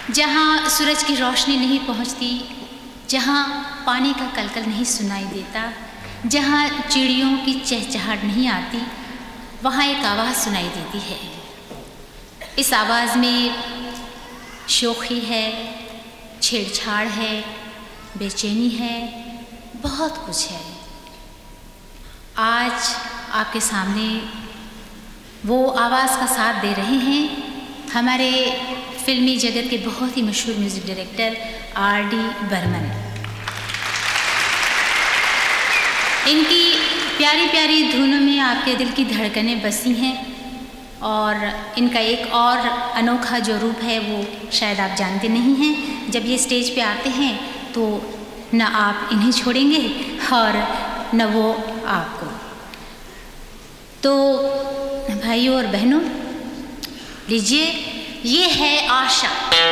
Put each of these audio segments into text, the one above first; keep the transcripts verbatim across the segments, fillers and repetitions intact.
जहाँ सूरज की रोशनी नहीं पहुँचती, जहाँ पानी का कलकल नहीं सुनाई देता, जहाँ चिड़ियों की चहचहाट नहीं आती, वहाँ एक आवाज़ सुनाई देती है। इस आवाज़ में शोखी है, छेड़छाड़ है, बेचैनी है, बहुत कुछ है। आज आपके सामने वो आवाज़ का साथ दे रहे हैं हमारे फिल्मी जगत के बहुत ही मशहूर music director R D Burman. इनकी प्यारी प्यारी धुनों में आपके दिल की धड़कनें बसी हैं और इनका एक और अनोखा जो रूप है वो शायद आप जानते नहीं हैं। जब ये स्टेज पे आते हैं तो न आप इन्हें छोड़ेंगे और न वो आपको। तो भाइयों और बहनों, लीजिए, ये है आशा।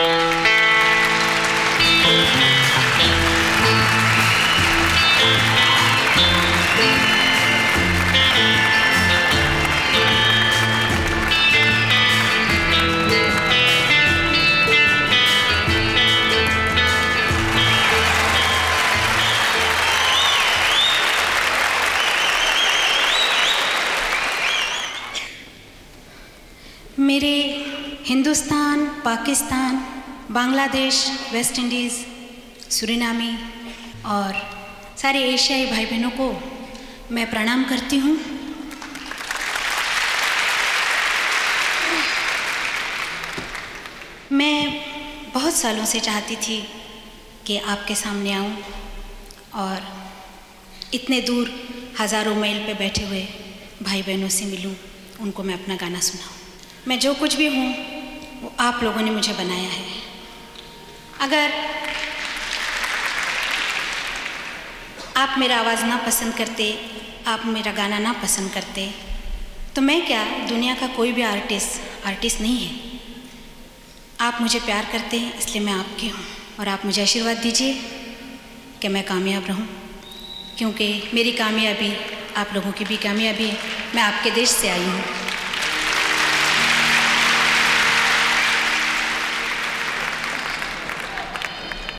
मेरे हिंदुस्तान, पाकिस्तान, बांग्लादेश, वेस्ट इंडीज़, सूरीनामी और सारे एशियाई भाई बहनों को मैं प्रणाम करती हूँ। मैं बहुत सालों से चाहती थी कि आपके सामने आऊँ और इतने दूर हज़ारों मील पे बैठे हुए भाई बहनों से मिलूँ, उनको मैं अपना गाना सुनाऊँ। मैं जो कुछ भी हूँ वो आप लोगों ने मुझे बनाया है। अगर आप मेरा आवाज़ ना पसंद करते, आप मेरा गाना ना पसंद करते, तो मैं क्या, दुनिया का कोई भी आर्टिस्ट आर्टिस्ट नहीं है। आप मुझे प्यार करते हैं इसलिए मैं आपकी हूँ और आप मुझे आशीर्वाद दीजिए कि मैं कामयाब रहूँ, क्योंकि मेरी कामयाबी आप लोगों की भी कामयाबी है। मैं आपके देश से आई हूँ।